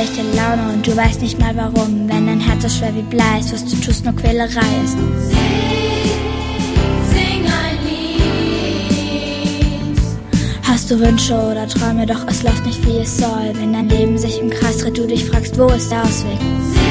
schlechte Laune und du weißt nicht mal warum. Wenn dein Herz so schwer wie Blei ist, was du tust, nur Quälerei ist. Sing ein Lied. Hast du Wünsche oder Träume, doch es läuft nicht wie es soll. Wenn dein Leben sich im Kreis dreht, du dich fragst, wo ist der Ausweg?